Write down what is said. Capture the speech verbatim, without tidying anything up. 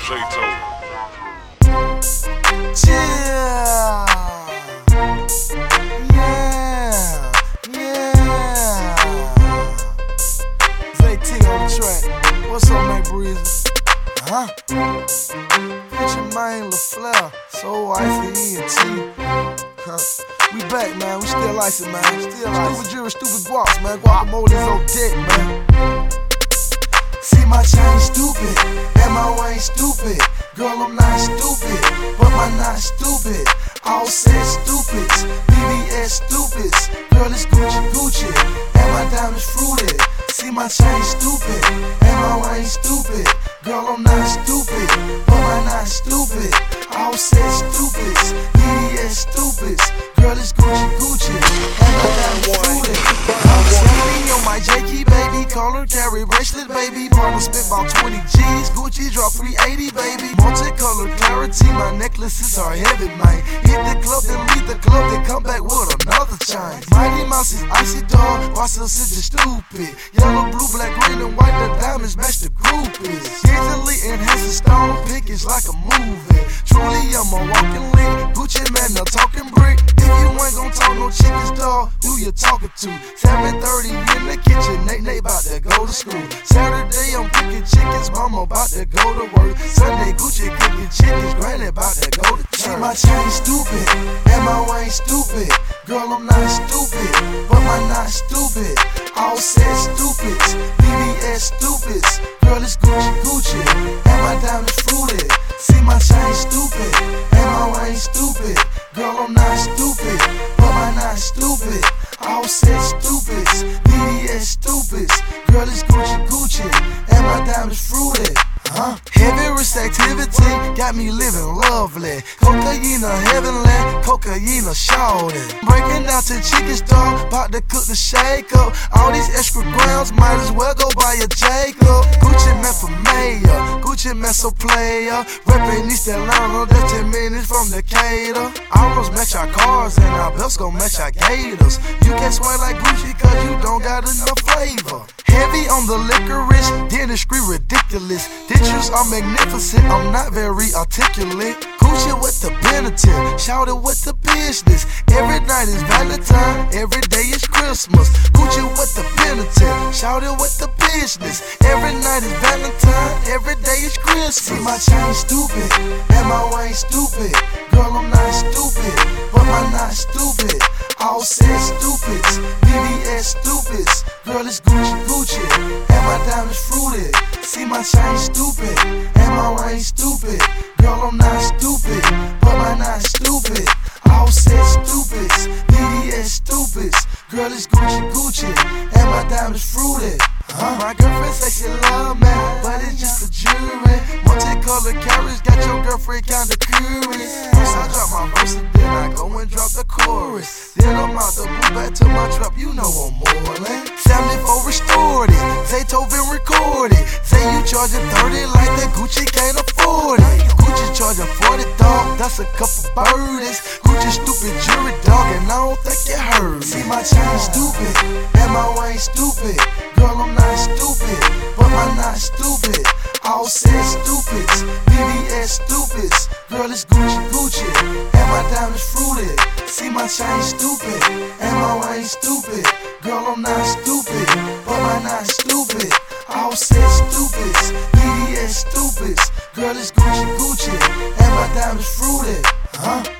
Zayto. Yeah, yeah, yeah. Zay T on the track. What's up, Mike Breezy? Huh? Put your man LaFleur, so icy E and T. Huh. We back, man. We still icy, man. Still icy. Stupid jury, stupid guaps, man. Guacamole's on deck, man. See my chain stupid, and my way stupid. Girl, I'm not stupid, but my not stupid. All said stupids, B B S stupids. Girl, it's Gucci Gucci, and my diamonds fruited. See my chain stupid, and my way stupid. Girl, I'm not stupid, but my not stupid. All said stupids, B B S stupids. Girl, it's Gucci Gucci, and my diamonds fruited. I'm standing on my Jakey, baby. Collar carry bracelet, baby. Partner spent about twenty G's. Gucci drop three eighty, baby. Multicolored clarity, my necklaces are heavy, man. Hit the club, then leave the club, then come back with another chain. Mighty Mouse is icy dog, Russell is just stupid. Yellow, blue, black, green, and white, the diamonds match the groupies. Digitally enhanced the stone pick is like a movie. Truly, I'm a walking link. Gucci man, a talking brick. If you ain't gon' talk no chickens, dog, who you talking to? seven thirty in the kitchen, Nate Nate about to go to school. Saturday, I'm cooking chickens, mama about to go to work. Sunday, Gucci cooking chickens, granny about to go to church. See my chain stupid, and my way stupid. Girl, I'm not stupid, but my not stupid. All said stupids, B B S stupids. Girl, it's Gucci Gucci, and my diamonds fruited. See my chain stupid, and my way stupid. Girl, I'm not stupid, but my not stupid. All said stupids, B B S stupids. Girl, it's Gucci Gucci, and my diamonds fruited. Huh? Heavy risk activity got me living lovely. Cocaine a heavenly, cocaine a shawty. Breaking down to chicken store, bout to cook the shake up. All these extra grams, might as well go buy a Jacob. Gucci man for mayor, Gucci man so player. Reppin' East Atlanta, that's ten minutes from Decatur. Almost match our cars and our belts gon' match our gators. You can't swing like Gucci cause you don't got enough flavor. Heavy on the licorice, dentistry ridiculous. Dentures are magnificent, I'm not very articulate. Gucci with the penitent, shout it with the business. Every night is Valentine, every day is Christmas. Gucci with the penitent, shout it with the business. Every night is Valentine, every day is Christmas. See my chain stupid, and my way stupid. Girl, I'm not stupid, but my not stupid. All said stupids, B B S stupids. Girl, it's Gucci Gucci, and my diamonds fruited. See my chain stupid, and my way stupid. Girl, I'm not stupid, but my not stupid. All said stupids, B B S stupids. Girl, it's Gucci Gucci, and my diamonds fruited. Huh? My girlfriend say she love me, but it's just a jury. Multicolored carriage got your girlfriend kinda curious. First I drop my verse and then I go and drop the chorus. Then I'm out the booth back to my trap, you know I'm moreland. seventy-four restored it, Zayto been recorded. Say you charging thirty like that Gucci can't afford it. Gucci charging forty, dog, that's a couple birdies. Gucci stupid jury, dog, and I don't think you heard. See my chain stupid, and my way stupid. Girl, I'm not stupid, but my not stupid. All said stupids, B B S stupids. Girl, it's Gucci Gucci, and my diamonds fruited. See my chain stupid, and my way stupid. Girl, I'm not stupid, but my not stupid. All said stupids, B B S stupids. Girl, it's Gucci Gucci, and my diamonds fruited. Huh?